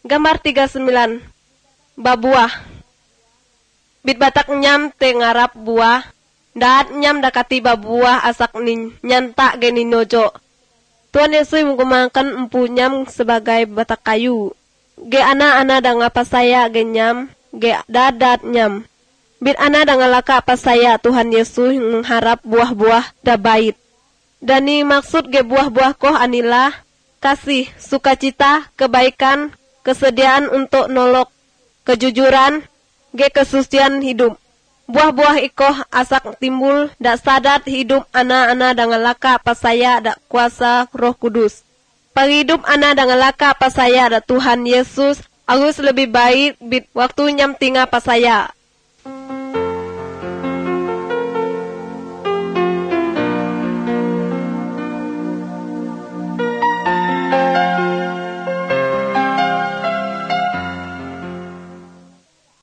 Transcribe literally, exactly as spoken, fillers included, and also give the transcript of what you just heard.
Gambar tiga puluh sembilan. Babuah. Bit batak nyam te ngarap buah. Daat nyam dakati babuah asak ni nyanta geni nojo. Tuhan Yesus menggunakan empu nyam sebagai batak kayu. Ge ana-ana da ngapa saya ge nyam. Ge dadat nyam. Bit ana da ngalaka apa saya Tuhan Yesus mengharap buah-buah da bait. Dani maksud ge buah-buah koh anilah kasih, sukacita, kebaikan, kesediaan untuk nolok, kejujuran, ge kesucian hidup. Buah-buah ikoh asak timbul dak sadat hidup ana-ana dengan laka pasaya dak kuasa Roh Kudus. Penghidup ana dengan laka pasaya dak Tuhan Yesus agus lebih baik bit waktu nyam tinga pasaya.